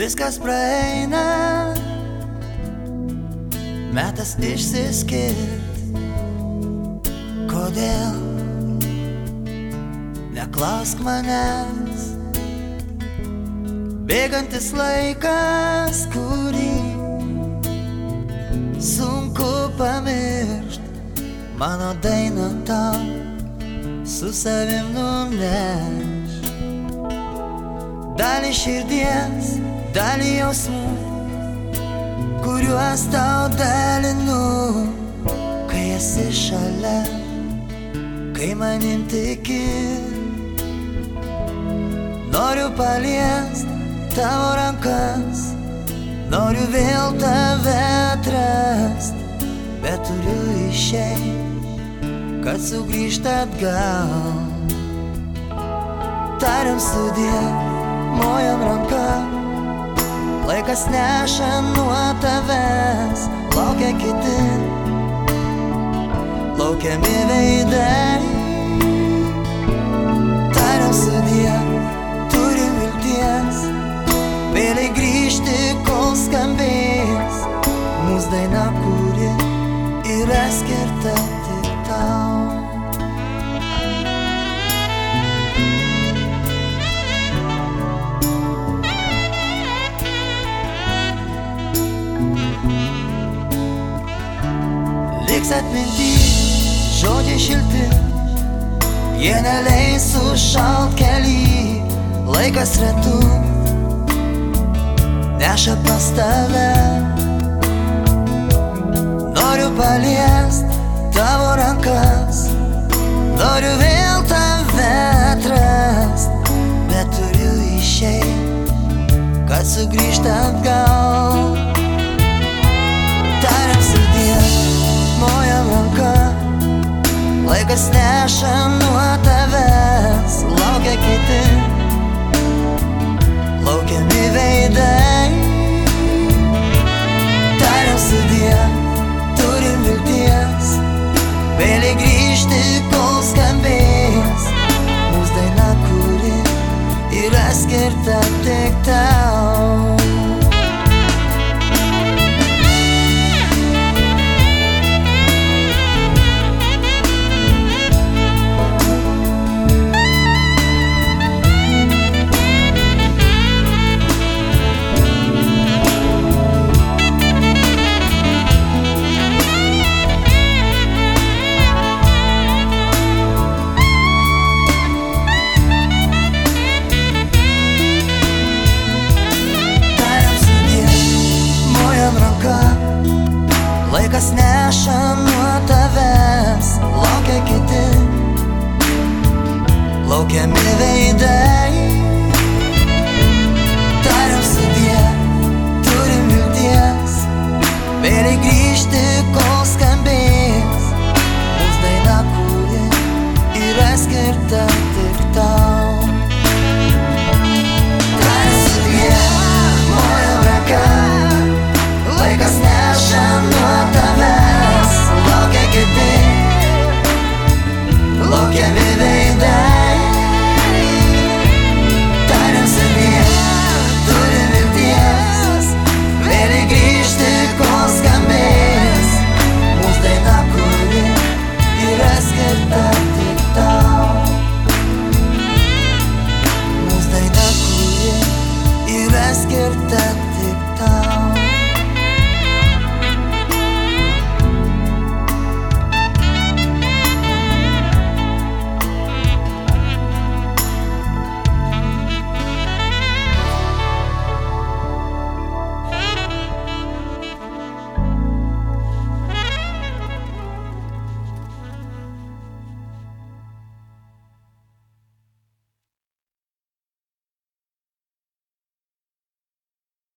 Viskas praeina, metas išsiskirt. Kodėl? Neklausk manęs. Bėgantis laikas, kurį sunku pamiršt. Mano dainą tau su savim nuneš. Dalį širdies, dalį jausmų, kuriuos tau dalinu. Kai esi šalia, kai manim tiki, noriu paliest tavo rankas, noriu vėl tave atrast, bet turiu išeit, kad sugrįžt atgal. Tariam sudie, mojam ranka, laikas neša nuo tavęs, laukia kiti, laukiami veidai. Tariam sudie, turim vilties, vėliai grįžti, kol skambės mūsų daina, kuri yra skirta tik tau. Liks atminty žodžiai šilti, jie neleis sušalt kely. Laikas retu neša pas tave. Noriu paliest tavo rankas, noriu vėl tave atrast, bet turiu išeit, kad sugrįžt atgal. Tariam sudie, mojam ranka, laikas neša nuo tavęs, laukia kiti, laukiami veidai. Tariam sudie, turim vilties, vėliai grįžti, kol skambės mūsų daina, kuri yra skirta tik tau. Laikas neša nuo tavęs, laukia kiti, laukiami veidai.